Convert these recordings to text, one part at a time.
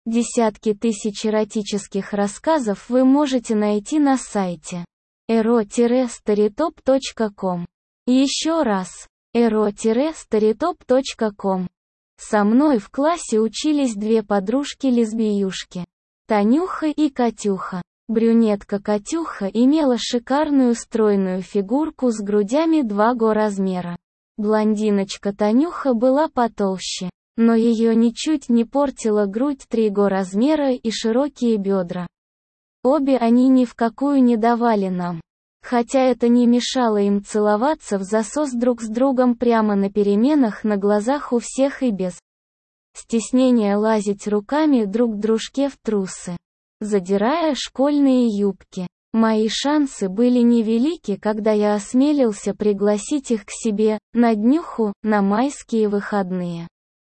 Десятки тысяч эротических рассказов вы можете найти на сайте ero-storytop.com. Еще раз, ero-storytop.com. Со мной в классе учились две подружки-лесбиюшки. Танюха и Катюха. Брюнетка Катюха имела шикарную стройную фигурку с грудями 2Г размера. Блондиночка Танюха была потолще, но ее ничуть не портила грудь 3Г размера и широкие бедра. Обе они ни в какую не давали нам. Хотя это не мешало им целоваться в засос друг с другом прямо на переменах на глазах у всех и без стеснения лазить руками друг дружке в трусы, задирая школьные юбки. Мои шансы были невелики, когда я осмелился пригласить их к себе, на днюху, на майские выходные.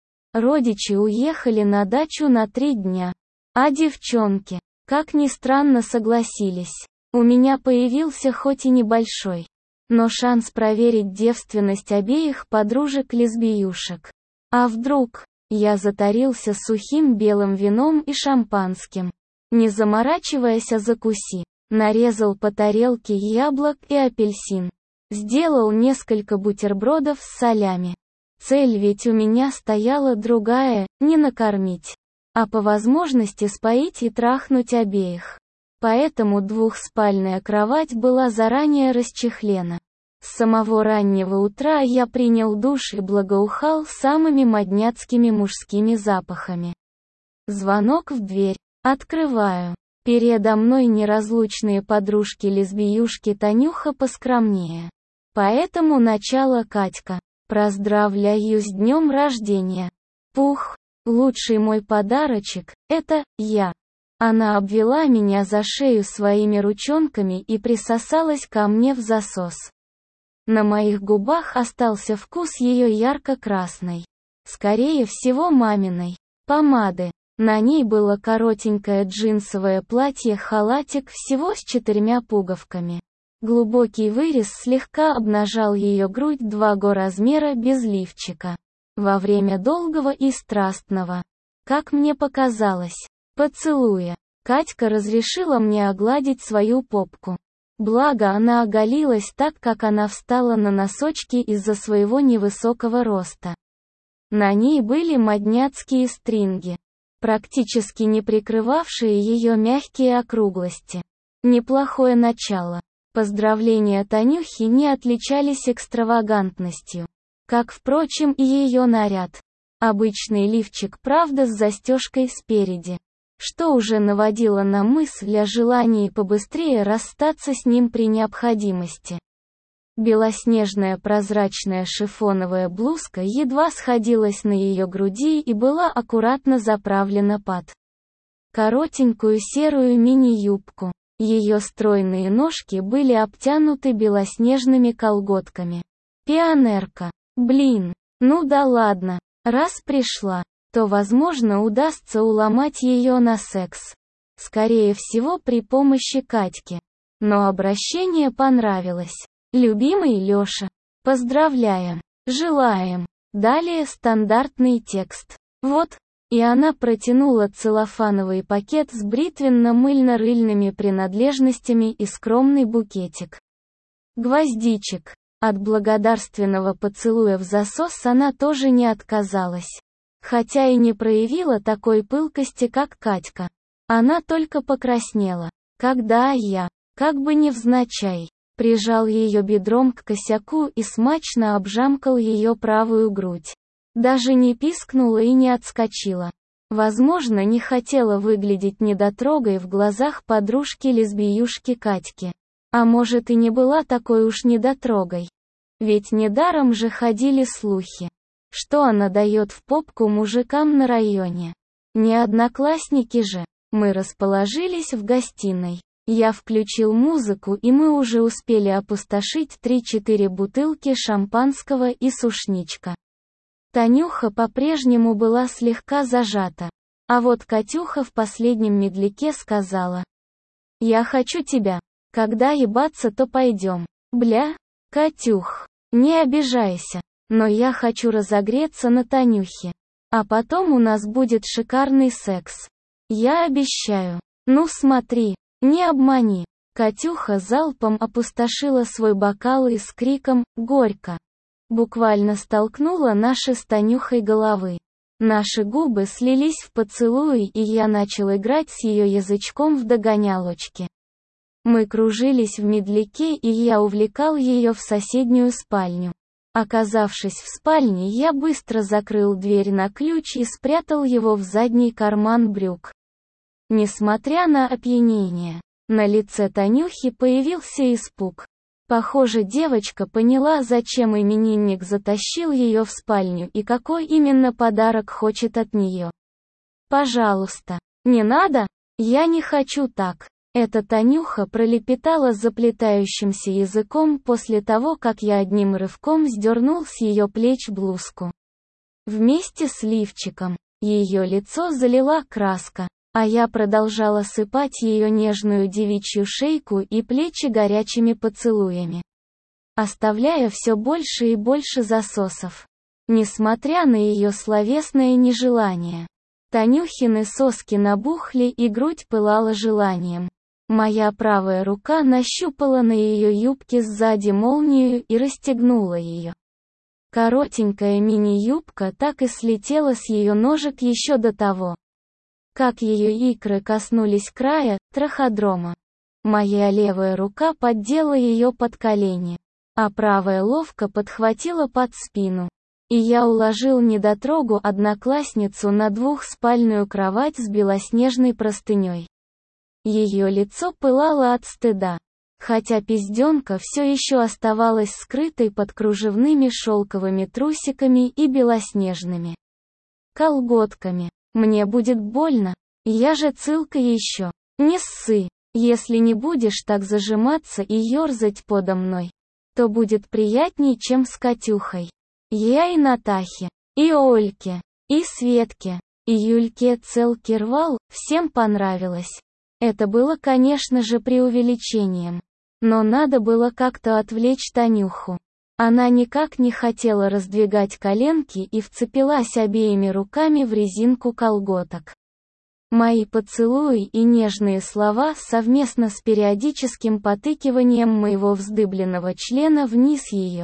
Родичи уехали на дачу на 3 дня. А девчонки, как ни странно, согласились. У меня появился хоть и небольшой, но шанс проверить девственность обеих подружек-лесбиюшек. А вдруг? Я затарился сухим белым вином и шампанским. Не заморачиваясь, закуси. Нарезал по тарелке яблок и апельсин. Сделал несколько бутербродов с солями. Цель ведь у меня стояла другая, не накормить, а по возможности споить и трахнуть обеих. Поэтому двухспальная кровать была заранее расчехлена. С самого раннего утра я принял душ и благоухал самыми модняцкими мужскими запахами. Звонок в дверь. Открываю. Передо мной неразлучные подружки-лесбиюшки Танюха поскромнее. Поэтому начало Катька. Поздравляю с днем рождения. Пух, лучший мой подарочек, это я. Она обвела меня за шею своими ручонками и присосалась ко мне в засос. На моих губах остался вкус ее ярко-красной, скорее всего маминой, помады. На ней было коротенькое джинсовое платье-халатик всего с 4 пуговками. Глубокий вырез слегка обнажал ее грудь 2Г размера без лифчика. Во время долгого и страстного, как мне показалось, поцелуя, Катька разрешила мне огладить свою попку. Благо она оголилась так, как она встала на носочки из-за своего невысокого роста. На ней были модняцкие стринги, практически не прикрывавшие ее мягкие округлости. Неплохое начало. Поздравления Танюхи не отличались экстравагантностью, как, впрочем, и ее наряд. Обычный лифчик, правда, с застежкой спереди, что уже наводило на мысль о желании побыстрее расстаться с ним при необходимости. Белоснежная прозрачная шифоновая блузка едва сходилась на ее груди и была аккуратно заправлена под коротенькую серую мини-юбку. Ее стройные ножки были обтянуты белоснежными колготками. Пионерка. Блин, ну да ладно, раз пришла, то, возможно, удастся уломать ее на секс. Скорее всего, при помощи Катьки. Но обращение понравилось. Любимый Лёша. Поздравляем. Желаем. Далее стандартный текст. Вот. И она протянула целлофановый пакет с бритвенно-мыльно-рыльными принадлежностями и скромный букетик гвоздичек. От благодарственного поцелуя в засос она тоже не отказалась. Хотя и не проявила такой пылкости, как Катька. Она только покраснела, когда я, как бы невзначай, прижал ее бедром к косяку и смачно обжамкал ее правую грудь. Даже не пискнула и не отскочила. Возможно, не хотела выглядеть недотрогой в глазах подружки-лесбиюшки Катьки. А может, и не была такой уж недотрогой. Ведь недаром же ходили слухи, что она дает в попку мужикам на районе. Не одноклассники же. Мы расположились в гостиной. Я включил музыку, и мы уже успели опустошить 3-4 бутылки шампанского и сушничка. Танюха по-прежнему была слегка зажата. А вот Катюха в последнем медляке сказала: «Я хочу тебя. Когда ебаться, то пойдем». Бля, Катюх, не обижайся, но я хочу разогреться на Танюхе. А потом у нас будет шикарный секс. Я обещаю. Ну смотри, не обмани. Катюха залпом опустошила свой бокал и с криком «Горько!» буквально столкнула наши с Танюхой головы. Наши губы слились в поцелуи, и я начал играть с ее язычком в догонялочки. Мы кружились в медляке, и я увлекал ее в соседнюю спальню. Оказавшись в спальне, я быстро закрыл дверь на ключ и спрятал его в задний карман брюк. Несмотря на опьянение, на лице Танюхи появился испуг. Похоже, девочка поняла, зачем именинник затащил ее в спальню и какой именно подарок хочет от нее. «Пожалуйста, не надо, я не хочу так». Эта Танюха пролепетала заплетающимся языком после того, как я одним рывком сдернул с ее плеч блузку. Вместе с лифчиком. Ее лицо залила краска, а я продолжала сыпать ее нежную девичью шейку и плечи горячими поцелуями, оставляя все больше и больше засосов. Несмотря на ее словесное нежелание, Танюхины соски набухли и грудь пылала желанием. Моя правая рука нащупала на ее юбке сзади молнию и расстегнула ее. Коротенькая мини-юбка так и слетела с ее ножек еще до того, как ее икры коснулись края траходрома. Моя левая рука поддела ее под колени, а правая ловко подхватила под спину. И я уложил недотрогу-одноклассницу на двухспальную кровать с белоснежной простыней. Ее лицо пылало от стыда, хотя пизденка все еще оставалась скрытой под кружевными шелковыми трусиками и белоснежными колготками. Мне будет больно, я же цылка еще. Не ссы, если не будешь так зажиматься и ерзать подо мной, то будет приятней, чем с Катюхой. Я и Натахе, и Ольке, и Светке, и Юльке целки рвал, всем понравилось. Это было, конечно же, преувеличением. Но надо было как-то отвлечь Танюху. Она никак не хотела раздвигать коленки и вцепилась обеими руками в резинку колготок. Мои поцелуи и нежные слова совместно с периодическим потыкиванием моего вздыбленного члена вниз ее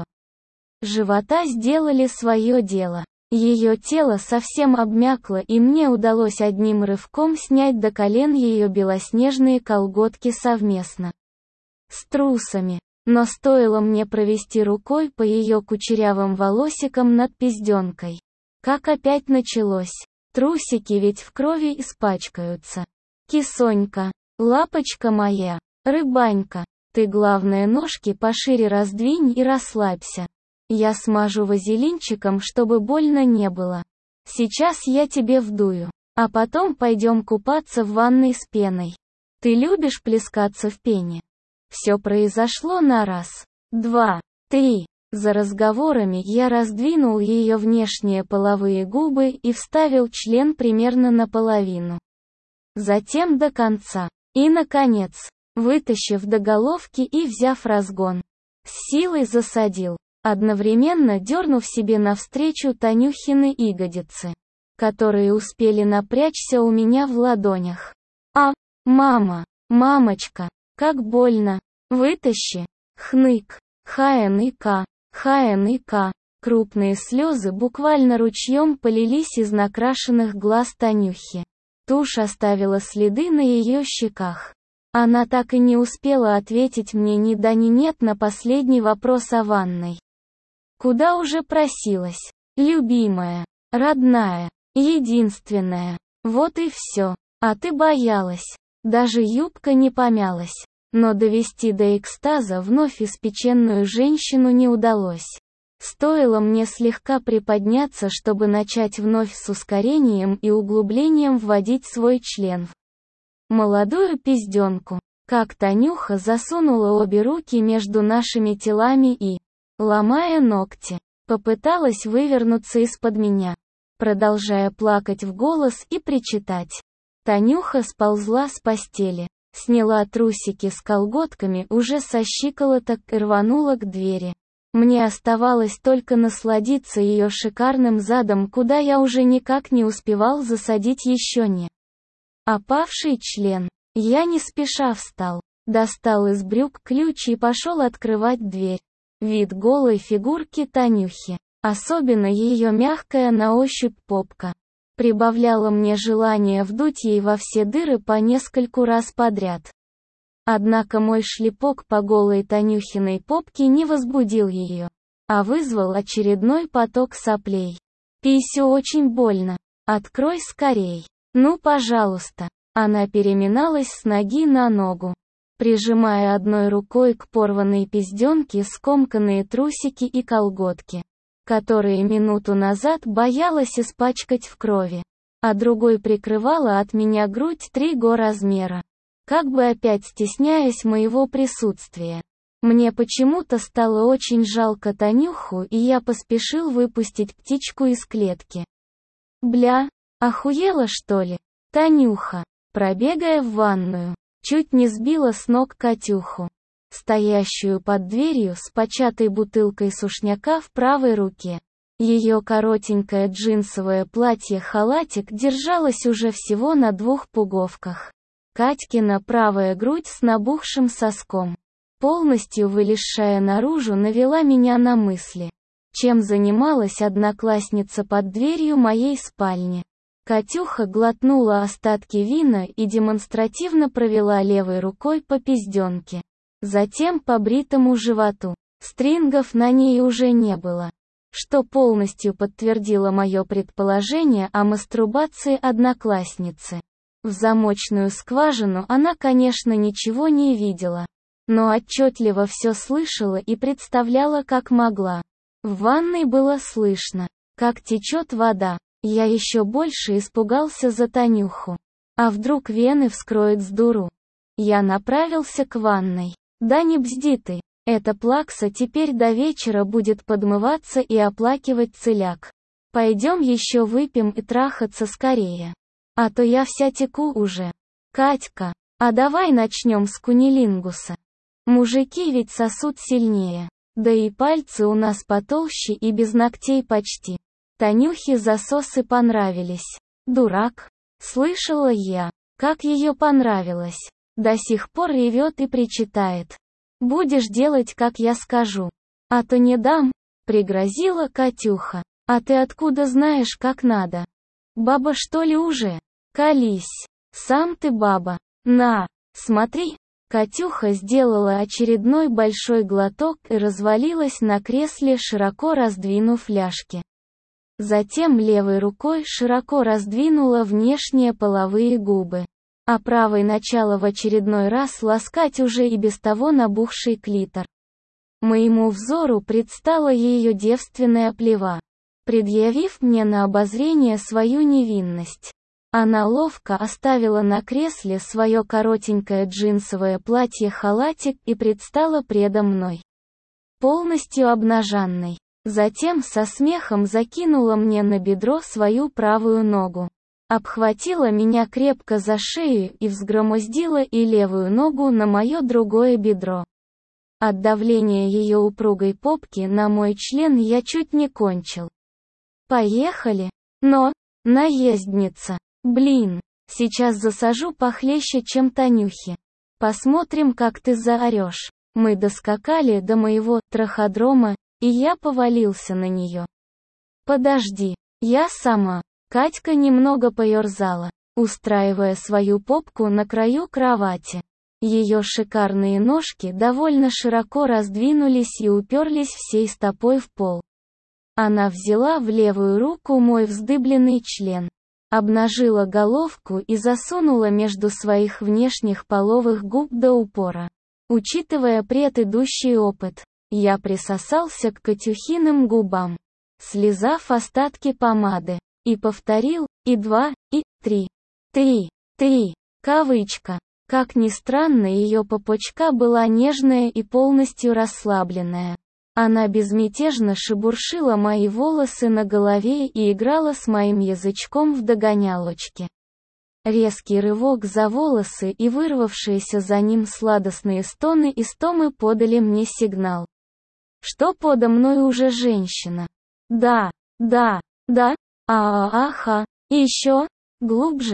живота сделали свое дело. Ее тело совсем обмякло, и мне удалось одним рывком снять до колен ее белоснежные колготки совместно с трусами. Но стоило мне провести рукой по ее кучерявым волосикам над пизденкой, как опять началось. Трусики ведь в крови испачкаются. Кисонька, лапочка моя, рыбанька, ты главное ножки пошире раздвинь и расслабься. Я смажу вазелинчиком, чтобы больно не было. Сейчас я тебе вдую, а потом пойдем купаться в ванной с пеной. Ты любишь плескаться в пене? Все произошло на раз, два, три. За разговорами я раздвинул ее внешние половые губы и вставил член примерно наполовину. Затем до конца. И, наконец, вытащив до головки и взяв разгон, с силой засадил, одновременно дернув себе навстречу Танюхины ягодицы, которые успели напрячься у меня в ладонях. А, мама, мамочка, как больно, вытащи, хнык, ХНИК, ХНИК. Крупные слезы буквально ручьем полились из накрашенных глаз Танюхи. Тушь оставила следы на ее щеках. Она так и не успела ответить мне ни да ни нет на последний вопрос о ванной. Куда уже просилась? Любимая, родная, единственная. Вот и все. А ты боялась. Даже юбка не помялась. Но довести до экстаза вновь испеченную женщину не удалось. Стоило мне слегка приподняться, чтобы начать вновь с ускорением и углублением вводить свой член в молодую пизденку, как Танюха засунула обе руки между нашими телами и, ломая ногти, попыталась вывернуться из-под меня, продолжая плакать в голос и причитать. Танюха сползла с постели, сняла трусики с колготками уже со щиколоток и рванула к двери. Мне оставалось только насладиться ее шикарным задом, куда я уже никак не успевал засадить еще не Опавший член. Я не спеша встал, достал из брюк ключ и пошел открывать дверь. Вид голой фигурки Танюхи, особенно ее мягкая на ощупь попка, прибавляло мне желание вдуть ей во все дыры по нескольку раз подряд. Однако мой шлепок по голой Танюхиной попке не возбудил ее, а вызвал очередной поток соплей. «Писю очень больно. Открой скорей. Ну, пожалуйста». Она переминалась с ноги на ногу, прижимая одной рукой к порванной пизденке скомканные трусики и колготки, которые минуту назад боялась испачкать в крови, а другой прикрывала от меня грудь 3 размера, как бы опять стесняясь моего присутствия. Мне почему-то стало очень жалко Танюху, и я поспешил выпустить птичку из клетки. «Бля, охуела что ли? Танюха!» Пробегая в ванную, чуть не сбила с ног Катюху, стоящую под дверью с початой бутылкой сушняка в правой руке. Ее коротенькое джинсовое платье-халатик держалось уже всего на 2 пуговках. Катькина правая грудь с набухшим соском, полностью вылезшая наружу, навела меня на мысли, чем занималась одноклассница под дверью моей спальни. Катюха глотнула остатки вина и демонстративно провела левой рукой по пизденке, затем по бритому животу. Стрингов на ней уже не было, что полностью подтвердило мое предположение о мастурбации одноклассницы. В замочную скважину она, конечно, ничего не видела, но отчетливо все слышала и представляла, как могла. В ванной было слышно, как течет вода. Я еще больше испугался за Танюху. А вдруг вены вскроет с дуру? Я направился к ванной. Да не бзди ты, эта плакса теперь до вечера будет подмываться и оплакивать целяк. Пойдем еще выпьем и трахаться скорее. А то я вся теку уже. Катька, а давай начнем с кунилингуса. Мужики ведь сосут сильнее. Да и пальцы у нас потолще и без ногтей почти. Танюхе засосы понравились. Дурак. Слышала я, как ее понравилось. До сих пор ревет и причитает. Будешь делать, как я скажу. А то не дам, пригрозила Катюха. А ты откуда знаешь, как надо? Баба что ли уже? Колись. Сам ты баба. На, смотри. Катюха сделала очередной большой глоток и развалилась на кресле, широко раздвинув ляжки. Затем левой рукой широко раздвинула внешние половые губы, а правой начала в очередной раз ласкать уже и без того набухший клитор. Моему взору предстала ее девственная плева, предъявив мне на обозрение свою невинность. Она ловко оставила на кресле свое коротенькое джинсовое платье-халатик и предстала предо мной, полностью обнаженной. Затем со смехом закинула мне на бедро свою правую ногу, обхватила меня крепко за шею и взгромоздила и левую ногу на мое другое бедро. От давления ее упругой попки на мой член я чуть не кончил. Поехали. Но, наездница, блин, сейчас засажу похлеще, чем Танюхе. Посмотрим, как ты заорешь. Мы доскакали до моего траходрома, и я повалился на нее. Подожди, я сама. Катька немного поерзала, устраивая свою попку на краю кровати. Ее шикарные ножки довольно широко раздвинулись и уперлись всей стопой в пол. Она взяла в левую руку мой вздыбленный член, обнажила головку и засунула между своих внешних половых губ до упора. Учитывая предыдущий опыт, я присосался к Катюхиным губам, слизав остатки помады, и повторил, и 2, и 3. 3. Кавычка. Как ни странно, ее попочка была нежная и полностью расслабленная. Она безмятежно шебуршила мои волосы на голове и играла с моим язычком в догонялочке. Резкий рывок за волосы и вырвавшиеся за ним сладостные стоны истомы подали мне сигнал, что подо мной уже женщина. Да, аха, и еще, глубже.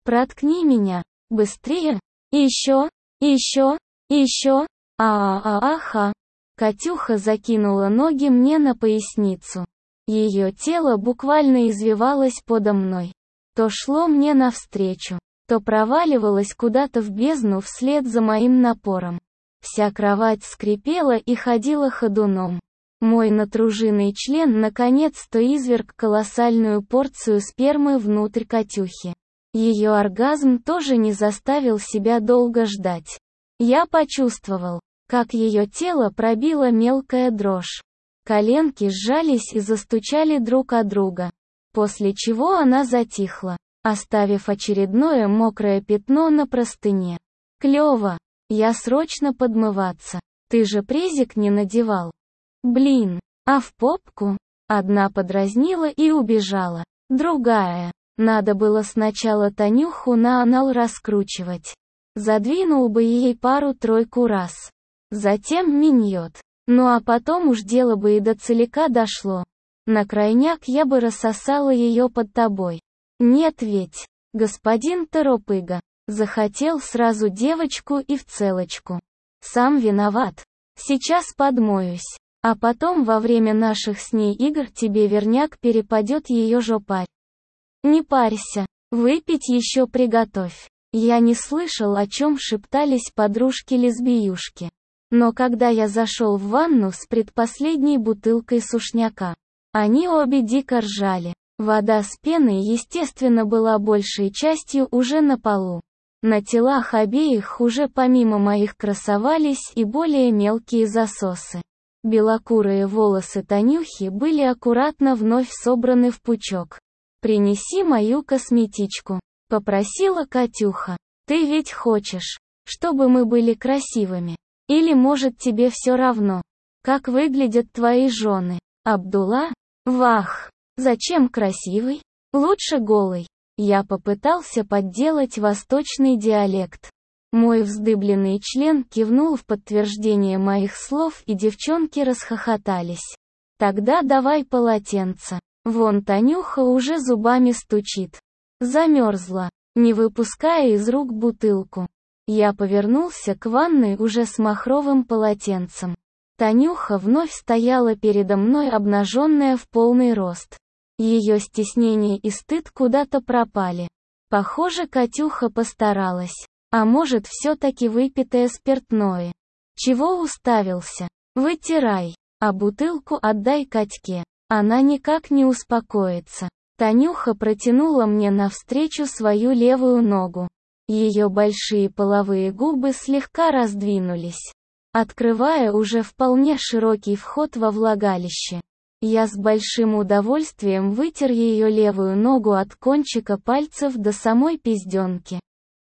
Проткни меня. Быстрее. И еще. И еще. И еще. А-а-а-аха. Катюха закинула ноги мне на поясницу. Ее тело буквально извивалось подо мной. То шло мне навстречу, то проваливалось куда-то в бездну вслед за моим напором. Вся кровать скрипела и ходила ходуном. Мой натруженный член наконец-то изверг колоссальную порцию спермы внутрь Катюхи. Ее оргазм тоже не заставил себя долго ждать. Я почувствовал, как ее тело пробило мелкая дрожь. Коленки сжались и застучали друг о друга. После чего она затихла, оставив очередное мокрое пятно на простыне. Клево. Я срочно подмываться. Ты же презик не надевал. Блин. А в попку? Одна подразнила и убежала. Другая. Надо было сначала Танюху на анал раскручивать. Задвинул бы ей пару-тройку раз. Затем миньет. Ну а потом уж дело бы и до целика дошло. На крайняк я бы рассосала ее под тобой. Нет ведь, господин Торопыга. Захотел сразу девочку и в целочку. Сам виноват. Сейчас подмоюсь. А потом во время наших с ней игр тебе верняк перепадет ее жопарь. Не парься. Выпить еще приготовь. Я не слышал, о чем шептались подружки-лесбиюшки. Но когда я зашел в ванну с предпоследней бутылкой сушняка, они обе дико ржали. Вода с пеной, естественно, была большей частью уже на полу. На телах обеих уже помимо моих красовались и более мелкие засосы. Белокурые волосы Танюхи были аккуратно вновь собраны в пучок. «Принеси мою косметичку», — попросила Катюха. «Ты ведь хочешь, чтобы мы были красивыми? Или может тебе все равно, как выглядят твои жены? Абдулла? Вах! Зачем красивый? Лучше голый». Я попытался подделать восточный диалект. Мой вздыбленный член кивнул в подтверждение моих слов, и девчонки расхохотались. «Тогда давай полотенце. Вон Танюха уже зубами стучит. Замерзла», не выпуская из рук бутылку. Я повернулся к ванной уже с махровым полотенцем. Танюха вновь стояла передо мной обнаженная в полный рост. Ее стеснение и стыд куда-то пропали. Похоже, Катюха постаралась. А может, все-таки выпитое спиртное. Чего уставился? Вытирай. А бутылку отдай Катьке. Она никак не успокоится. Танюха протянула мне навстречу свою левую ногу. Ее большие половые губы слегка раздвинулись, открывая уже вполне широкий вход во влагалище. Я с большим удовольствием вытер ее левую ногу от кончика пальцев до самой пизденки.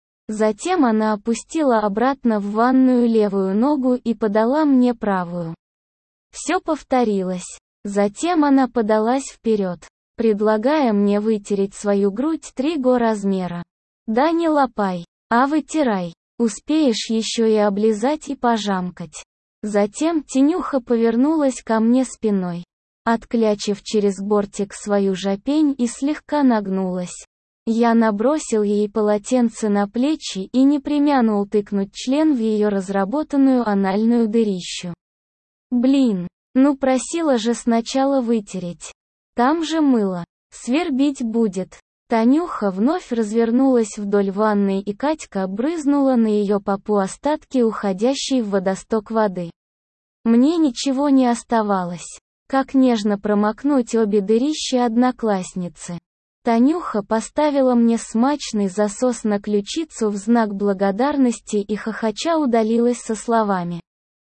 Затем она опустила обратно в ванную левую ногу и подала мне правую. Все повторилось. Затем она подалась вперед, предлагая мне вытереть свою грудь 3 размера. Да не лапай, а вытирай. Успеешь еще и облизать и пожамкать. Затем Тенюха повернулась ко мне спиной, отклячив через бортик свою жопень, и слегка нагнулась. Я набросил ей полотенце на плечи и не премянул тыкнуть член в ее разработанную анальную дырищу. Блин, ну просила же сначала вытереть. Там же мыло. Свербить будет. Танюха вновь развернулась вдоль ванной, и Катька брызнула на ее попу остатки уходящей в водосток воды. Мне ничего не оставалось, как нежно промокнуть обе дырища одноклассницы. Танюха поставила мне смачный засос на ключицу в знак благодарности и хохоча удалилась со словами: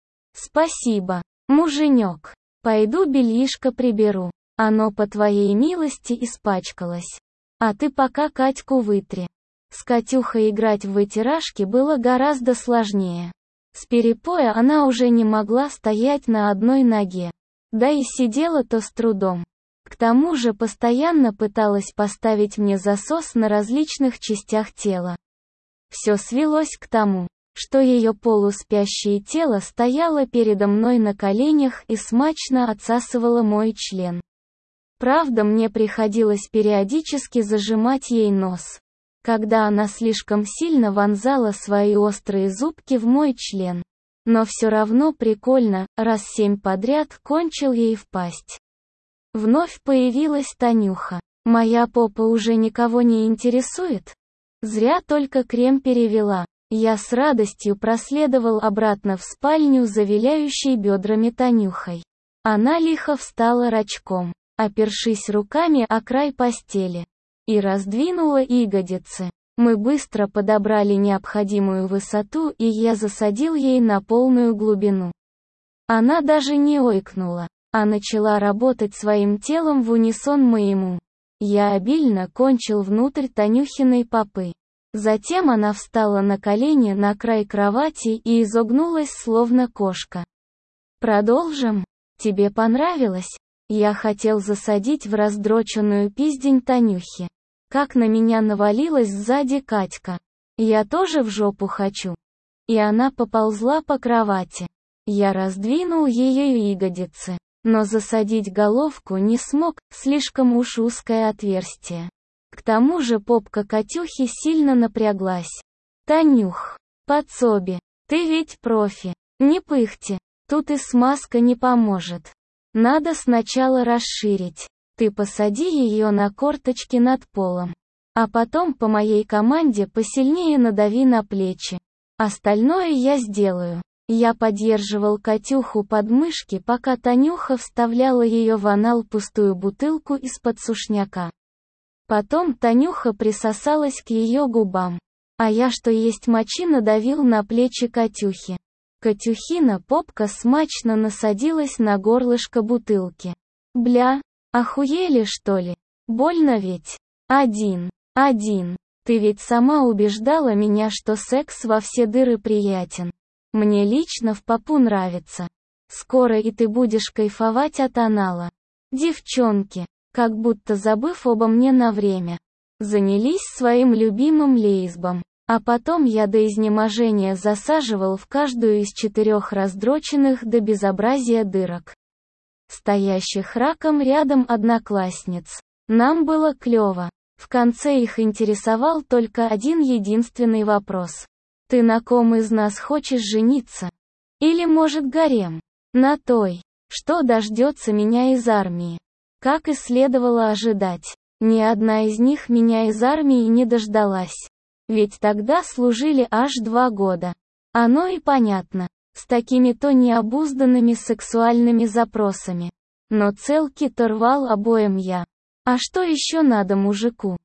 «Спасибо, муженек. Пойду бельишко приберу. Оно по твоей милости испачкалось. А ты пока Катьку вытри». С Катюхой играть в вытирашки было гораздо сложнее. С перепоя она уже не могла стоять на одной ноге. Да и сидела-то с трудом. К тому же постоянно пыталась поставить мне засос на различных частях тела. Все свелось к тому, что ее полуспящее тело стояло передо мной на коленях и смачно отсасывало мой член. Правда, мне приходилось периодически зажимать ей нос. когда она слишком сильно вонзала свои острые зубки в мой член. Но все равно прикольно, раз 7 подряд кончил ей в пасть. Вновь появилась Танюха. Моя попа уже никого не интересует? Зря только крем перевела. Я с радостью проследовал обратно в спальню за виляющей бедрами Танюхой. Она лихо встала рачком, опершись руками о край постели, и раздвинула ягодицы. Мы быстро подобрали необходимую высоту, и я засадил ей на полную глубину. Она даже не ойкнула, а начала работать своим телом в унисон моему. Я обильно кончил внутрь Танюхиной попы. Затем она встала на колени на край кровати и изогнулась словно кошка. Продолжим? Тебе понравилось? Я хотел засадить в раздроченную пиздень Танюхи. Как на меня навалилась сзади Катька. Я тоже в жопу хочу. И она поползла по кровати. Я раздвинул ее ягодицы, но засадить головку не смог, слишком уж узкое отверстие. К тому же попка Катюхи сильно напряглась. Танюх, подсоби, ты ведь профи. Не пыхти, тут и смазка не поможет. Надо сначала расширить. Ты посади ее на корточки над полом. А потом по моей команде посильнее надави на плечи. Остальное я сделаю. Я поддерживал Катюху под мышки, пока Танюха вставляла ее в анал пустую бутылку из-под сушняка. Потом Танюха присосалась к ее губам. А я, что есть мочи, надавил на плечи Катюхи. Катюхина попка смачно насадилась на горлышко бутылки. Бля, охуели что ли? Больно ведь? Один. Ты ведь сама убеждала меня, что секс во все дыры приятен. Мне лично в попу нравится. Скоро и ты будешь кайфовать от анала. Девчонки, как будто забыв обо мне на время, занялись своим любимым лесбом. А потом я до изнеможения засаживал в каждую из 4 раздроченных до безобразия дырок, стоящих раком рядом одноклассниц. Нам было клёво. В конце их интересовал только один единственный вопрос. Ты на ком из нас хочешь жениться? Или может гарем? На той, что дождется меня из армии. Как и следовало ожидать, ни одна из них меня из армии не дождалась. Ведь тогда служили аж 2 года. Оно и понятно, с такими-то необузданными сексуальными запросами. Но целки-то рвал обоим я. А что еще надо мужику?